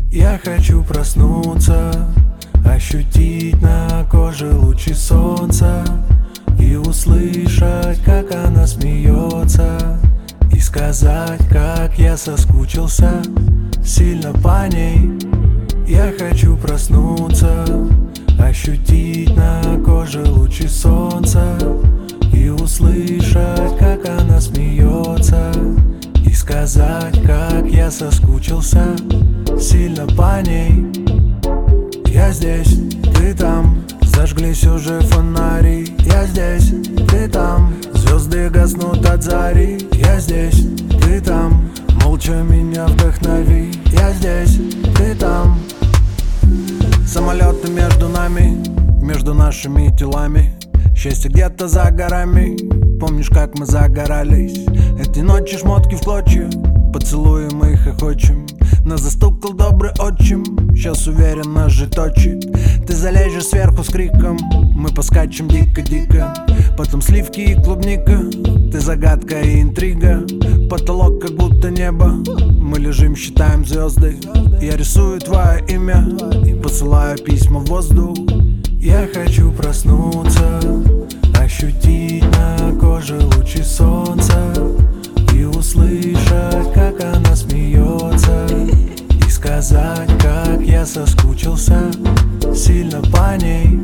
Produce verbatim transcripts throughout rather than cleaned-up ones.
Я хочу проснуться, ощутить на коже лучи солнца и услышать, как она смеется, и сказать, как я соскучился сильно по ней. Я хочу проснуться, ощутить на коже лучи солнца и услышать, как она смеется, и сказать, как я соскучился сильно по ней. Я здесь, ты там, зажглись уже фонари. Я здесь, ты там, звезды гаснут от зари. Я здесь, ты там, молча меня вдохнови. Я здесь, ты там. Самолеты между нами, между нашими телами. Счастье где-то за горами. Помнишь, как мы загорались? Эти ночи шмотки в клочья, поцелуем и хохочем. Нас застукал добрый отчим, сейчас уверенно же точит. Ты залезешь сверху с криком, мы поскачем дико-дико. Потом сливки и клубника, ты загадка и интрига. Потолок как будто небо, мы лежим, считаем звезды. Я рисую твое имя, посылаю письма в воздух. Я хочу проснуться, ощутить на коже лучи солнца и услышать, как она смеется, и сказать, как я соскучился сильно по ней.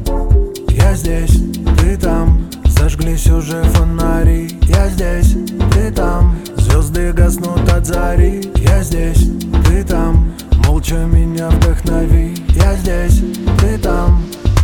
Я здесь, ты там, зажглись уже фонари. Я здесь, ты там, звезды гаснут от зари. Я здесь, ты там, молча меня вдохнови. Я здесь, ты там.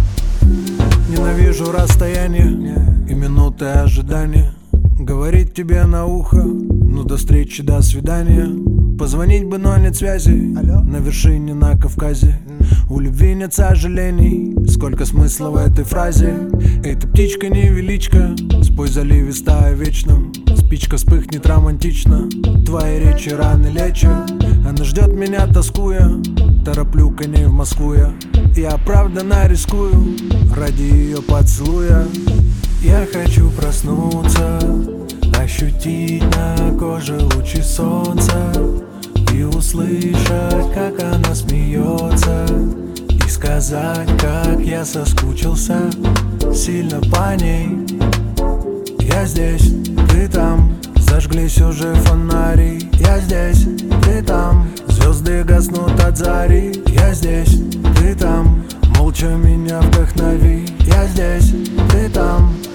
Ненавижу расстояние и минуты ожидания. Говорить тебе на ухо, ну до встречи, до свидания. Позвонить бы, но нет связи. На вершине на Кавказе у любви нет сожалений. Сколько смысла в этой фразе. Эй, ты птичка невеличка, спой заливисто о вечном. Спичка вспыхнет романтично, твои речи раны лечат. Она ждет меня, тоскуя, тороплю коней в Москву я. Я оправданно рискую ради ее поцелуя. Я хочу проснуться, ощутить на коже лучи солнца и услышать, как она смеется, и сказать, как я соскучился сильно по ней. Я здесь, ты там, зажглись уже фонари. Я здесь, ты там, звезды гаснут от зари. Я здесь, ты там, молча меня вдохнови. Я здесь, ты там.